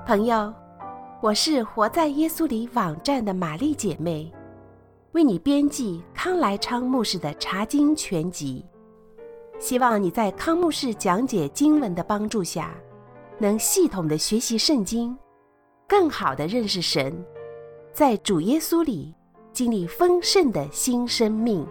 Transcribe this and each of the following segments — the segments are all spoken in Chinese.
朋友，我是活在耶稣里网站的玛丽姐妹，为你编辑康来昌牧师的查经全集，希望你在康牧师讲解经文的帮助下，能系统的学习圣经，更好的认识神，在主耶稣里经历丰盛的新生命。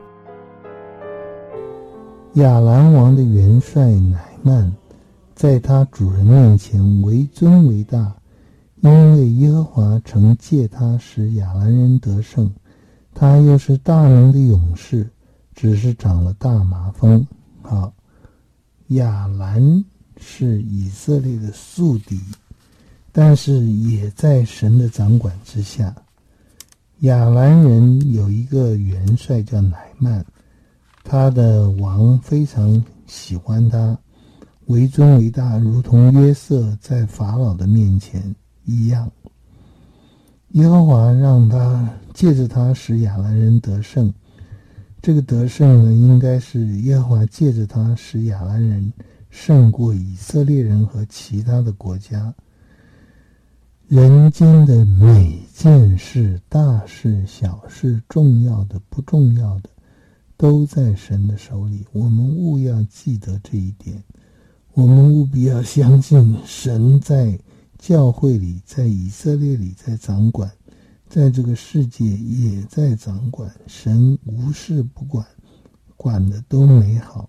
亚兰王的元帅乃曼在他主人面前为尊为大，因为耶和华曾借他使亚兰人得胜，他又是大能的勇士，只是长了大麻风。好，亚兰是以色列的宿敌，但是也在神的掌管之下。亚兰人有一个元帅叫乃曼，他的王非常喜欢他，为尊为大，如同约瑟在法老的面前一样。耶和华让他借着他使亚兰人得胜，这个得胜呢，应该是耶和华借着他使亚兰人胜过以色列人和其他的国家。人间的每件事，大事小事，重要的不重要的，都在神的手里，我们务要记得这一点。我们务必要相信神在教会里，在以色列里在掌管，在这个世界也在掌管，神无事不管，管的都美好。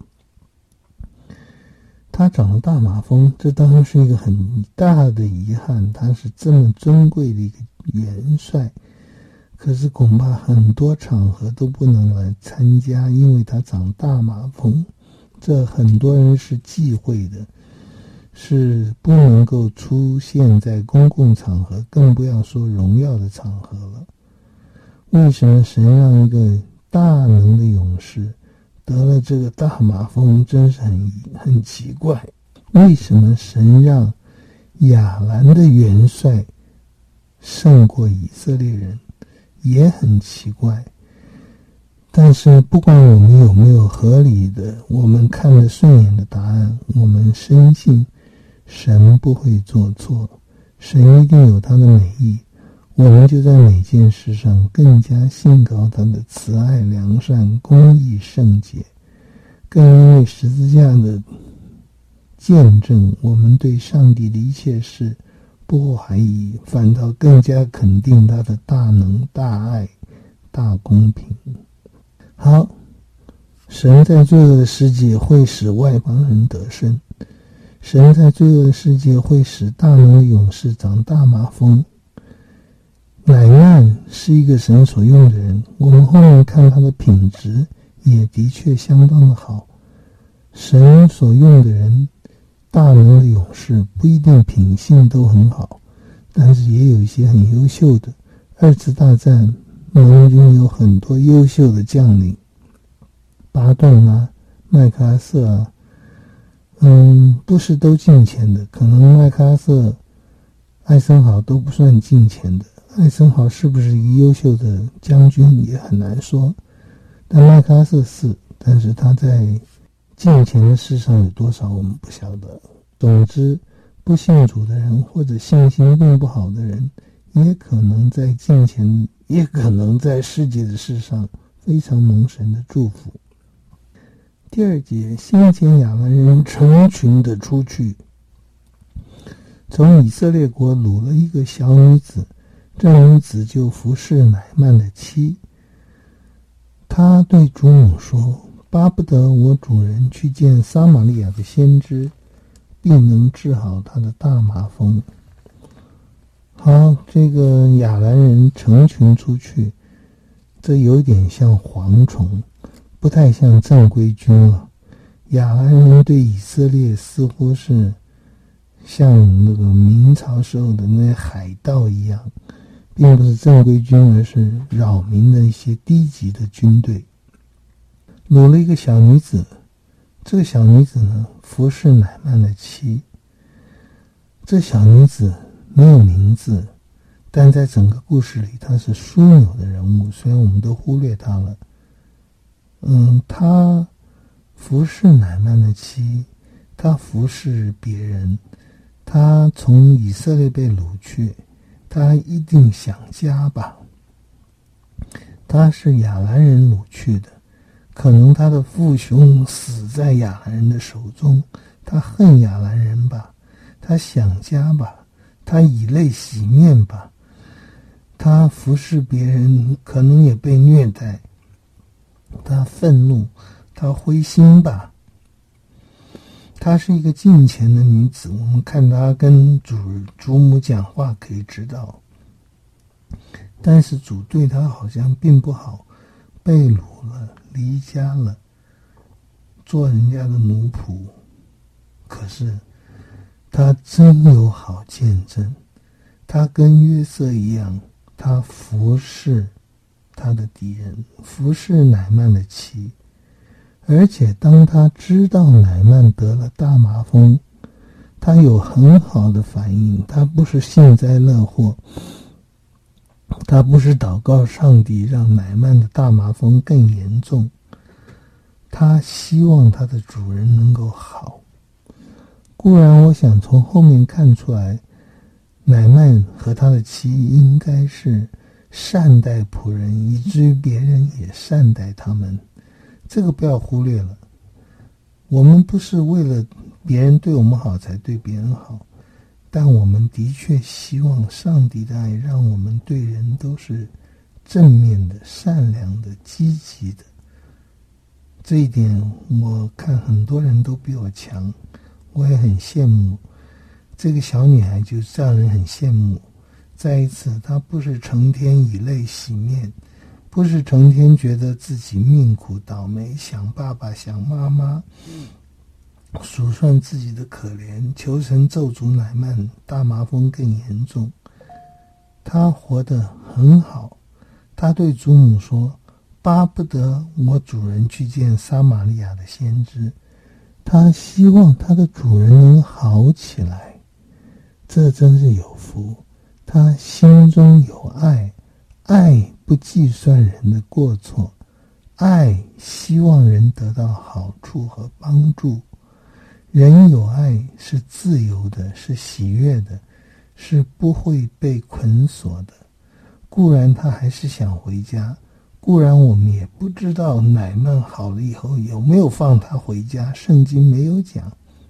他长了大麻风，这当然是一个很大的遗憾，他是这么尊贵的一个元帅，可是恐怕很多场合都不能来参加，因为他长大麻风，这很多人是忌讳的，是不能够出现在公共场合，更不要说荣耀的场合了。为什么神让一个大能的勇士得了这个大麻风，真是很奇怪。为什么神让亚兰的元帅胜过以色列人，也很奇怪。但是不管我们有没有合理的，我们看得顺眼的答案，我们深信神不会做错，神一定有他的美意，我们就在每件事上更加信靠他的慈爱、良善、公义、圣洁。更因为十字架的见证，我们对上帝的一切事不怀疑，反倒更加肯定他的大能、大爱、大公平。好，神在罪恶的世界会使外邦人得胜，神在罪恶的世界会使大能的勇士长大麻风。乃曼是一个神所用的人，我们后面看他的品质也的确相当的好。神所用的人，大能的勇士不一定品性都很好，但是也有一些很优秀的。二次大战盟军有很多优秀的将领，巴顿啊，麦克阿瑟啊，不是都进前的，可能麦克阿瑟、艾森豪都不算进前的。艾森豪是不是一个优秀的将军也很难说，但麦克阿瑟是，但是他在进前的事上有多少我们不晓得。总之，不信主的人或者信心并不好的人，也可能在进前，也可能在世界的事上非常蒙神的祝福。第二节，先前亚兰人成群的出去，从以色列国掳了一个小女子，这女子就服侍乃曼的妻。她对主母说，巴不得我主人去见撒玛利亚的先知，必能治好他的大麻风。好，这个亚兰人成群出去，这有点像蝗虫，不太像正规军了。亚兰人对以色列似乎是像那个明朝时候的那些海盗一样，并不是正规军，而是扰民的一些低级的军队。掳了一个小女子，这个小女子呢，服侍乃曼的妻。这小女子没有名字，但在整个故事里她是枢纽的人物，虽然我们都忽略她了。她服侍乃曼的妻，她服侍别人， 他从以色列被掳去，他一定想家吧。他是亚兰人掳去的，可能他的父兄死在亚兰人的手中，他恨亚兰人吧，他想家吧，他以泪洗面吧，他服侍别人可能也被虐待，他愤怒，他灰心吧。她是一个敬虔的女子，我们看她跟祖母讲话可以知道，但是主对她好像并不好，被掳了，离家了，做人家的奴仆。可是她真有好见证，她跟约瑟一样，她服侍她的敌人，服侍乃縵的妻。而且当他知道乃縵得了大麻风，他有很好的反应，他不是幸灾乐祸，他不是祷告上帝让乃縵的大麻风更严重，他希望他的主人能够好。固然我想从后面看出来，乃縵和他的妻应该是善待仆人，以至于别人也善待他们，这个不要忽略了。我们不是为了别人对我们好才对别人好，但我们的确希望上帝的爱让我们对人都是正面的、善良的、积极的。这一点我看很多人都比我强，我也很羡慕。这个小女孩就让人很羡慕。再一次，她不是成天以泪洗面，不是成天觉得自己命苦倒霉，想爸爸想妈妈，数算自己的可怜，求神咒诅乃縵大麻风更严重。他活得很好，他对祖母说，巴不得我主人去见撒玛利亚的先知，他希望他的主人能好起来。这真是有福，他心中有爱，爱不计算人的过错，爱希望人得到好处和帮助。人有爱是自由的，是喜悦的，是不会被捆锁的。固然他还是想回家，固然我们也不知道乃縵好了以后有没有放他回家，圣经没有讲。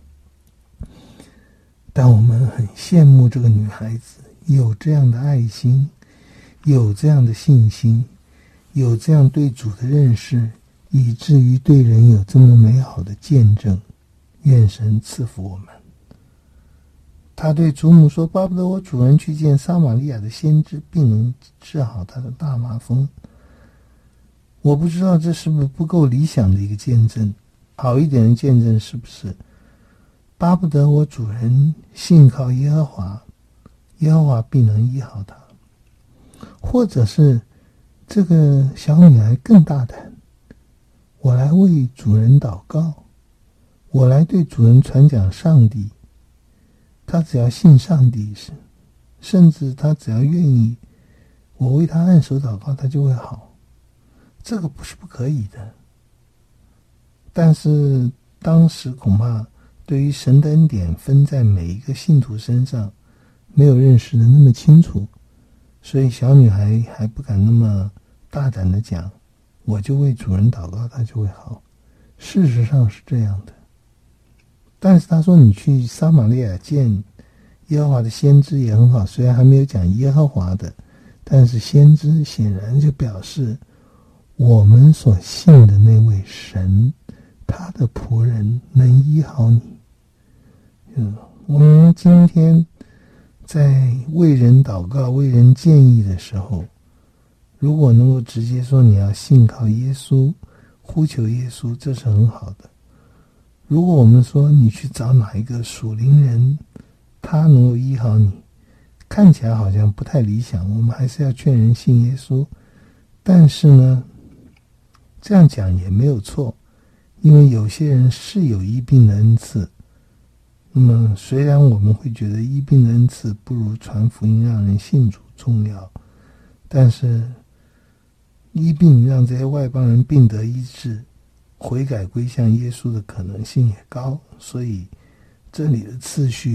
但我们很羡慕这个女孩子有这样的爱心，有这样的信心，有这样对主的认识，以至于对人有这么美好的见证。愿神赐福我们。他对祖母说，巴不得我主人去见撒玛利亚的先知，并能治好他的大麻风。我不知道这是不是不够理想的一个见证，好一点的见证是不是巴不得我主人信靠耶和华，耶和华必能医好他。或者是这个小女孩更大胆，我来为主人祷告，我来对主人传讲上帝，他只要信上帝，甚至他只要愿意我为他按手祷告，他就会好。这个不是不可以的，但是当时恐怕对于神的恩典分在每一个信徒身上没有认识的那么清楚，所以小女孩还不敢那么大胆的讲，我就为主人祷告，他就会好。事实上是这样的，但是他说你去撒玛利亚见耶和华的先知也很好，虽然还没有讲耶和华的，但是先知显然就表示我们所信的那位神，他的仆人能医好你。我们今天在为人祷告、为人建议的时候，如果能够直接说你要信靠耶稣，呼求耶稣，这是很好的。如果我们说你去找哪一个属灵人，他能够医好你，看起来好像不太理想，我们还是要劝人信耶稣。但是呢，这样讲也没有错，因为有些人是有医病的恩赐。那么虽然我们会觉得医病的恩赐不如传福音让人信主重要，但是医病让这些外邦人病得医治，悔改归向耶稣的可能性也高，所以这里的次序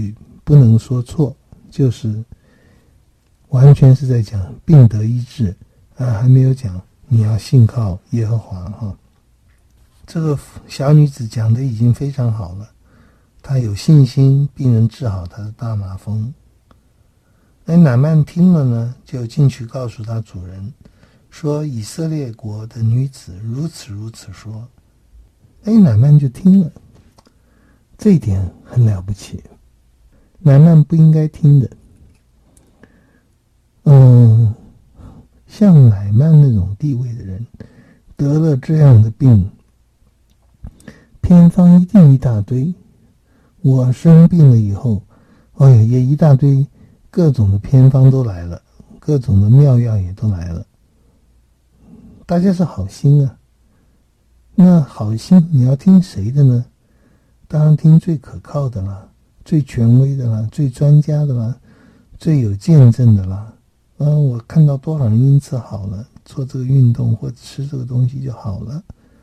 不能说错，就是完全是在讲病得医治还没有讲你要信靠耶和华这个小女子讲的已经非常好了，她有信心，病人治好她的大麻风。乃曼听了呢，就进去告诉他主人，说以色列国的女子如此如此说。乃曼就听了，这一点很了不起，乃曼不应该听的。像乃曼那种地位的人得了这样的病，偏方一定一大堆。我生病了以后也一大堆各种的偏方都来了，各种的妙药也都来了。大家是好心啊，那好心你要听谁的呢？当然听最可靠的啦，最权威的啦，最专家的啦，最有见证的啦。我看到多少人因此好了，做这个运动或吃这个东西就好了。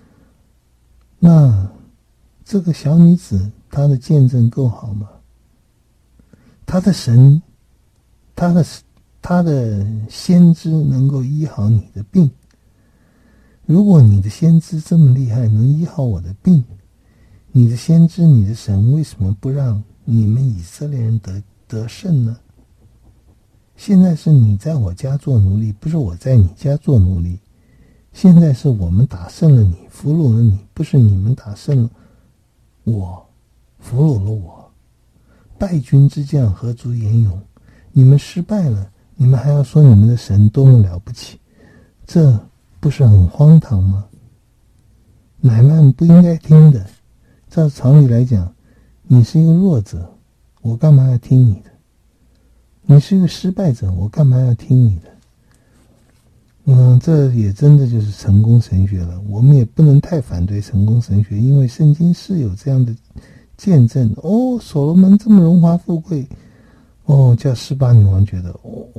那这个小女子她的见证够好吗？她的神，她的先知能够医好你的病。如果你的先知这么厉害，能医好我的病，你的先知，你的神为什么不让你们以色列人得胜呢？现在是你在我家做奴隶，不是我在你家做奴隶。现在是我们打胜了你，俘虏了你，不是你们打胜了我，俘虏了我。败军之将何足言勇？你们失败了，你们还要说你们的神多么了不起，这不是很荒唐吗？乃曼不应该听的。照常理来讲，你是一个弱者，我干嘛要听你的？你是一个失败者，我干嘛要听你的？这也真的就是成功神学了。我们也不能太反对成功神学，因为圣经是有这样的见证。所罗门这么荣华富贵，叫示巴女王觉得，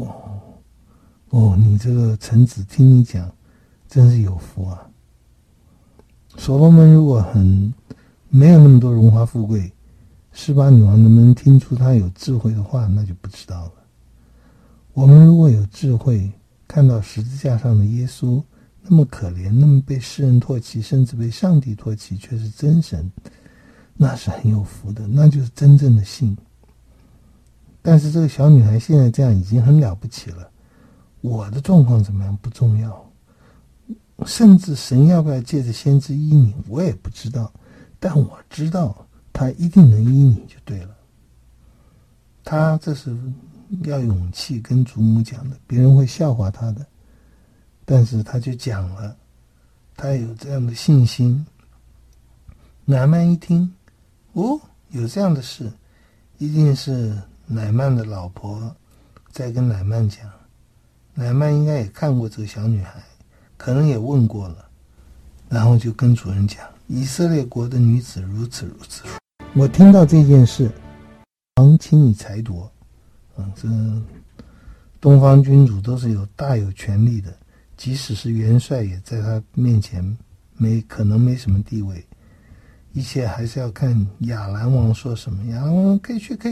你这个臣子听你讲，真是有福啊。所罗门如果没有那么多荣华富贵，示巴女王能不能听出他有智慧的话，那就不知道了。我们如果有智慧，看到十字架上的耶稣那么可怜，那么被世人唾弃，甚至被上帝唾弃，却是真神，那是很有福的，那就是真正的信。但是这个小女孩现在这样已经很了不起了，我的状况怎么样不重要，甚至神要不要借着先知医你我也不知道，但我知道他一定能医你就对了。他这是要勇气跟祖母讲的，别人会笑话他的，但是他就讲了，他有这样的信心。乃曼一听，有这样的事，一定是乃曼的老婆在跟乃曼讲。乃曼应该也看过这个小女孩，可能也问过了，然后就跟主人讲，以色列国的女子如此如此说。我听到这件事，王请你裁夺。这东方君主都是大有权力的，即使是元帅也在他面前可能没什么地位，一切还是要看亚兰王说什么。亚兰王可以去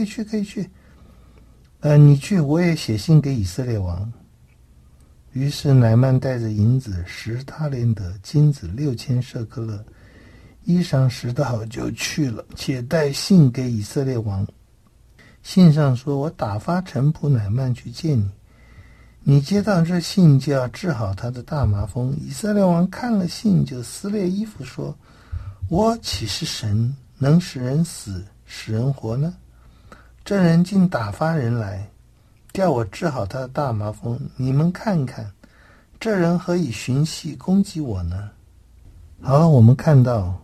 你去，我也写信给以色列王。于是乃曼带着银子10他连得，金子6000舍客勒，衣裳10道就去了，且带信给以色列王。信上说，我打发臣仆乃曼去见你，你接到这信就要治好他的大麻风。以色列王看了信就撕裂衣服说，我岂是神，能使人死使人活呢？这人竟打发人来叫我治好他的大麻风，你们看看这人何以寻隙攻击我呢？好，我们看到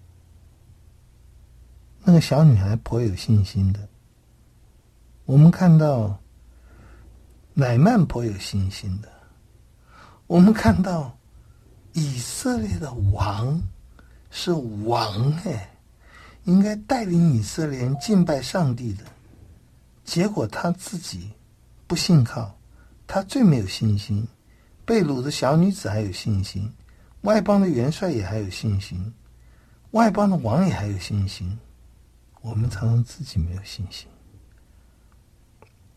那个小女孩颇有信心的，我们看到乃曼颇有信心的，我们看到以色列的王是王应该带领以色列人敬拜上帝的，结果他自己不信靠，他最没有信心。被掳的小女子还有信心，外邦的元帅也还有信心，外邦的王也还有信心，我们常常自己没有信心。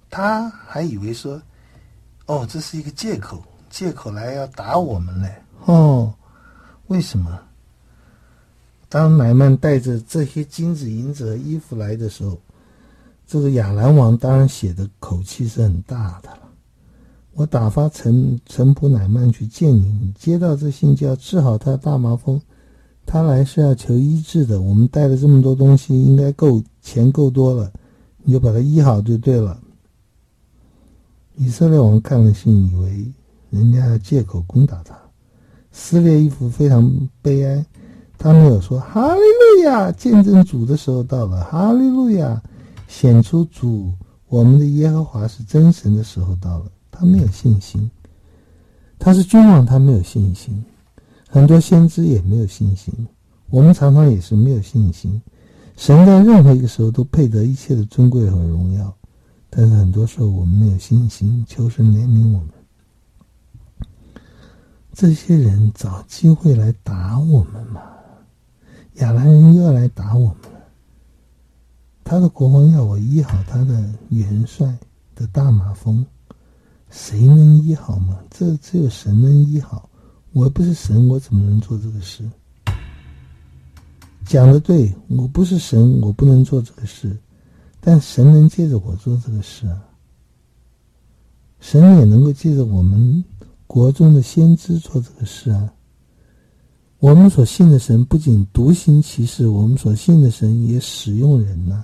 他还以为说，哦，这是一个借口来要打我们嘞。哦，为什么？当乃曼带着这些金子、银子和衣服来的时候，这个亚兰王当然写的口气是很大的了。我打发臣仆乃曼去见你，你接到这信就要治好他的大麻风。他来是要求医治的，我们带了这么多东西，应该钱够多了，你就把他医好就对了。以色列王看了信，以为人家要借口攻打他，撕裂衣服，非常悲哀。他没有说哈利路亚，见证主的时候到了，哈利路亚，显出主我们的耶和华是真神的时候到了。他没有信心，他是君王，他没有信心。很多先知也没有信心，我们常常也是没有信心。神在任何一个时候都配得一切的尊贵和荣耀，但是很多时候我们没有信心，求神怜悯我们。这些人找机会来打我们嘛，亚兰人又要来打我们了。他的国王要我医好他的元帅的大麻风，谁能医好吗？这只有神能医好。我不是神，我怎么能做这个事？讲得对，我不是神，我不能做这个事，但神能借着我做这个事啊。神也能够借着我们国中的先知做这个事啊。我们所信的神不仅独行其事，我们所信的神也使用人啊。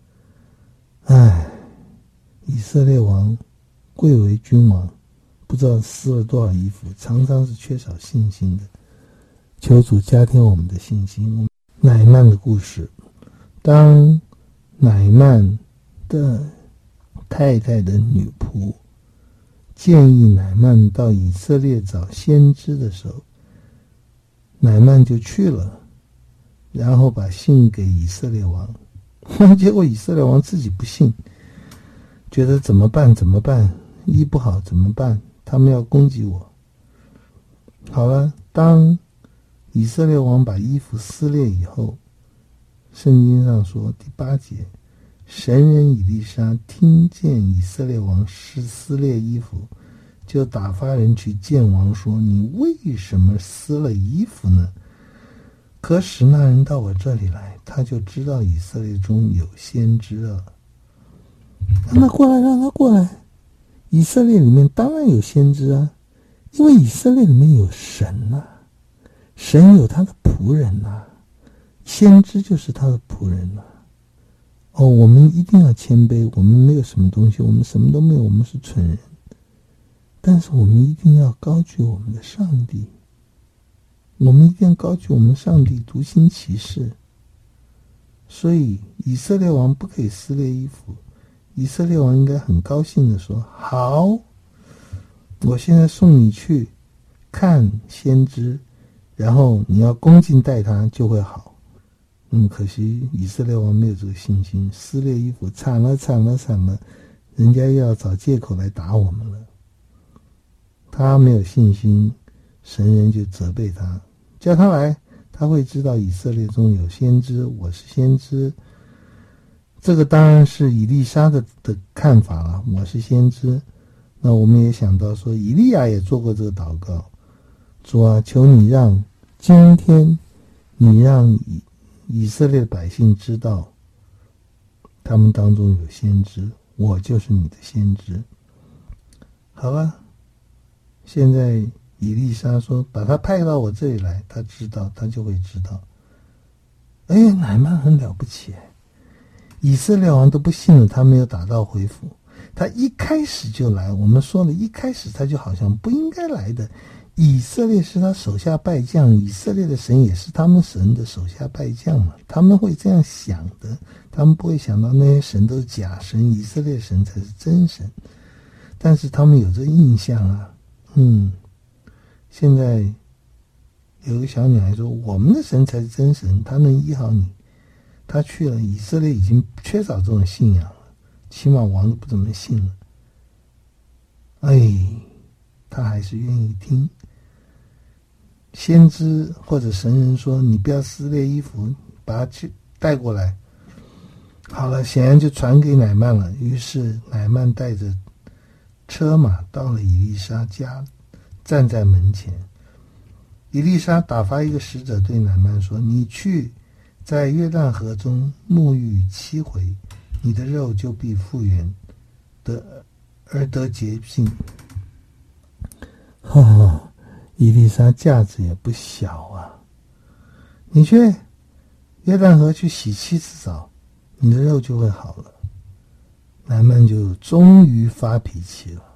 以色列王贵为君王，不知道撕了多少衣服，常常是缺少信心的。求主加添我们的信心。乃曼的故事，当乃曼的太太的女仆建议乃曼到以色列找先知的时候，乃曼就去了，然后把信给以色列王。结果以色列王自己不信，觉得怎么办，医不好怎么办，他们要攻击我。好了，当以色列王把衣服撕裂以后，圣经上说第8节，神人以利沙听见以色列王撕裂衣服，就打发人去见王说，你为什么撕了衣服呢？可使那人到我这里来，他就知道以色列中有先知了。让他过来。以色列里面当然有先知啊，因为以色列里面有神啊，神有他的仆人啊，先知就是他的仆人啊。我们一定要谦卑，我们没有什么东西，我们什么都没有，我们是蠢人，但是我们一定要高举我们的上帝，我们一定要高举我们的上帝，独行其事。所以以色列王不可以撕裂衣服，以色列王应该很高兴地说，好，我现在送你去看先知，然后你要恭敬待他就会好。可惜以色列王没有这个信心，撕裂衣服，惨了，人家又要找借口来打我们了。他没有信心，神人就责备他，叫他来，他会知道以色列中有先知，我是先知。这个当然是以利沙的看法了，我是先知。那我们也想到说，以利亚也做过这个祷告，主啊，求你让今天你让以色列的百姓知道他们当中有先知，我就是你的先知。好了，现在以利沙说把他派到我这里来，他知道，他就会知道。乃曼很了不起，以色列王都不信了，他没有打道回府，他一开始就来。我们说了，一开始他就好像不应该来的。以色列是他手下败将，以色列的神也是他们神的手下败将嘛，他们会这样想的，他们不会想到那些神都是假神，以色列神才是真神。但是他们有这个印象啊。现在有个小女孩说，我们的神才是真神，他能医好你。他去了，以色列已经缺少这种信仰了，起码王都不怎么信了。他还是愿意听先知或者神人说，你不要撕裂衣服，把他去带过来。 好了，显然就传给乃曼了。于是乃曼带着车马到了以利沙家，站在门前。以利沙打发一个使者对乃曼说：你去在约旦河中沐浴7回，你的肉就必复原而得洁净。以利沙架子也不小啊！你去约旦河去洗7次澡，你的肉就会好了。乃曼就终于发脾气了。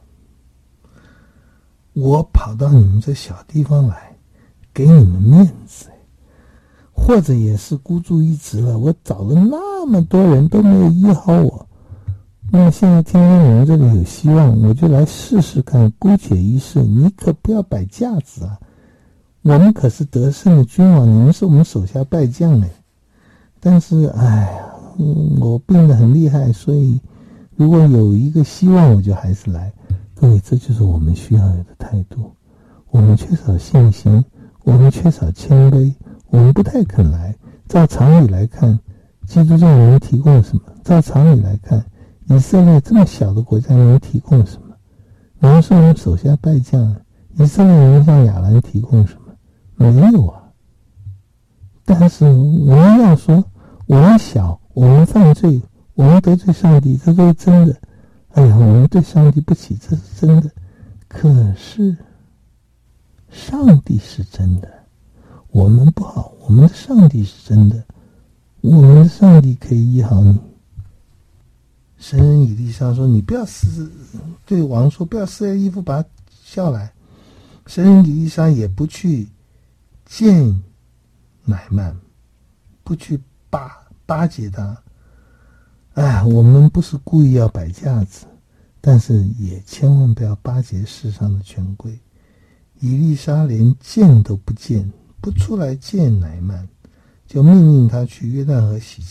我跑到你们这小地方来，给你们面子，或者也是孤注一掷了。我找了那么多人都没有医好我，那么现在听说你们这里有希望，我就来试试看，姑且一试。你可不要摆架子啊！我们可是得胜的君王，你们是我们手下败将哎。但是我病得很厉害，所以如果有一个希望，我就还是来。各位，这就是我们需要有的态度。我们缺少信心，我们缺少谦卑，我们不太肯来。照常理来看，基督教能提供什么？照常理来看，以色列这么小的国家能提供什么？你们是我们手下败将，以色列能向亚兰提供什么？没有啊。但是我们要说，我们小，我们犯罪，我们得罪上帝，这都是真的。我们对上帝不起，这是真的。可是上帝是真的，我们不好，我们的上帝是真的，我们的上帝可以医好你。神人以利沙说：你不要对王说，不要撕裂衣服，把他叫来。神人以利沙也不去见乃曼，不去巴结他。我们不是故意要摆架子，但是也千万不要巴结世上的权贵。以利沙连见都不见，不出来见乃曼，就命令他去约旦河洗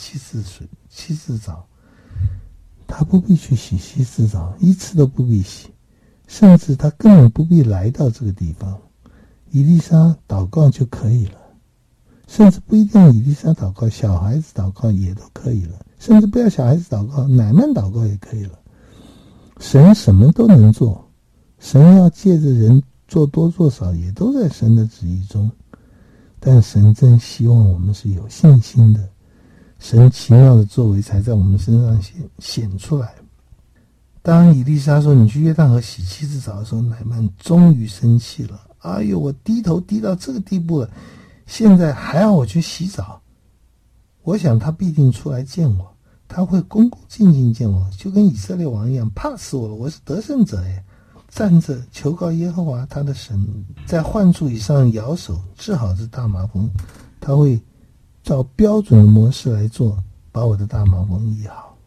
7次澡。他不必去洗7次澡，1次都不必洗，甚至他根本不必来到这个地方。以利沙祷告就可以了，甚至不一定以利沙祷告，小孩子祷告也都可以了，甚至不要小孩子祷告，乃曼祷告也可以了。神什么都能做，神要借着人做多做少也都在神的旨意中，但神真希望我们是有信心的，神奇妙的作为才在我们身上显出来。当以利沙说你去约旦河洗7次澡的时候，乃曼终于生气了。我低头低到这个地步了，现在还要我去洗澡？我想他必定出来见我，他会恭恭敬敬见我，就跟以色列王一样，怕死我了，我是得胜者耶。站着求告耶和华他的神，在患处以上摇手治好这大麻风，他会照标准的模式来做，把我的大麻风医好。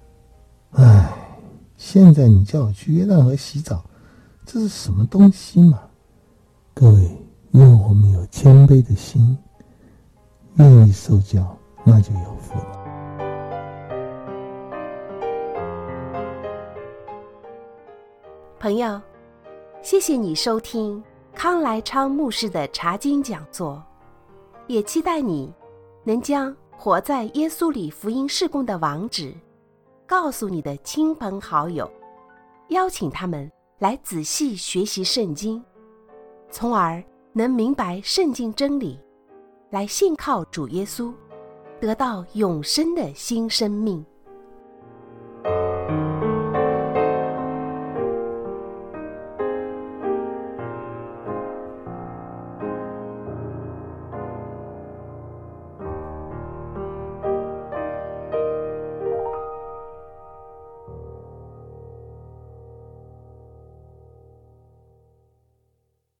现在你叫我去约旦河洗澡，这是什么东西嘛？各位，愿我们有谦卑的心，愿意受教，那就有福了。 朋友，谢谢你收听康来昌牧师的查经讲座，也期待你能将活在耶稣里福音事工的网址告诉你的亲朋好友，邀请他们来仔细学习圣经，从而能明白圣经真理，来信靠主耶稣，得到永生的新生命。